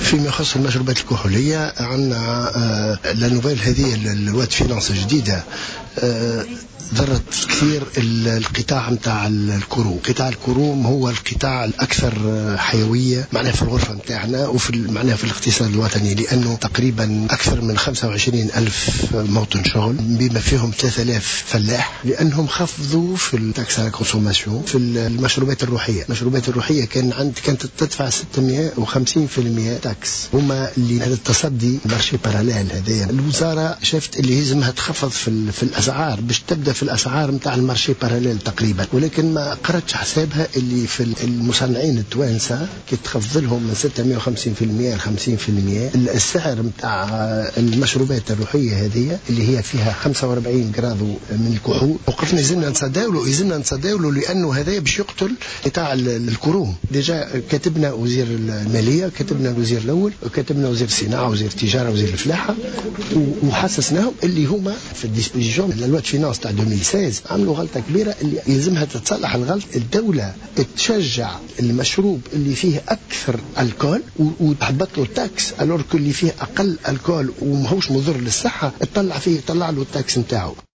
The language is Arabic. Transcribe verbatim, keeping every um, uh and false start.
فيما يخص المشروبات الكحولية عندنا لا نوفيل هذه الواد فينانس جديدة ضرت كثير القطاع متاع الكروم. قطاع الكروم هو القطاع الأكثر حيوية معناه في الغرفة متاعنا وفي معناه في الاقتصاد الوطني، لأنه تقريبا أكثر من خمسة وعشرين ألف موطن شغل بما فيهم ثلاثة آلاف فلاح، لأنهم خفضوا في التاكس على الكونسوماسيون في المشروبات الروحية. المشروبات الروحية كان عند كانت تدفع ستمائة وخمسين بالمئة تاكس. هما اللي هذا التصدي مارشي باراليل هذايا الوزارة شافت اللي لازمها تخفض في, في الأسعار باش تبدأ في الأسعار متاع المارشي باراليل تقريبا، ولكن ما قرأتش حسابها اللي في المصنعين التوانسة كي تخفض لهم من ستمائة وخمسين بالمئة ل خمسين بالمئة السعر متاع المشروبات الروحية هذه اللي هي فيها خمسة وأربعين جرام من الكحول. وقفنا يزلنا نصداولوا يزلنا نصداولوا لأنه هذا باش يقتل قطاع الكروم. ديجا كتبنا وزير المالية، كتبنا الوزير الأول، وكتبنا وزير الصناعة، وزير التجارة، وزير الفلاحة، وحسسناهم اللي هما في الديسبوزيشن للواد فينانس تاع ألفين وستة عشر عملوا غلطة كبيرة اللي يلزمها تتصلح الغلط. الدولة تشجع المشروب اللي فيه أكثر الكول وتحبط له التاكس، الور اللي فيه أقل الكول وماهوش مضر للصحة تطلع فيه تطلع له التاكس نتاعو.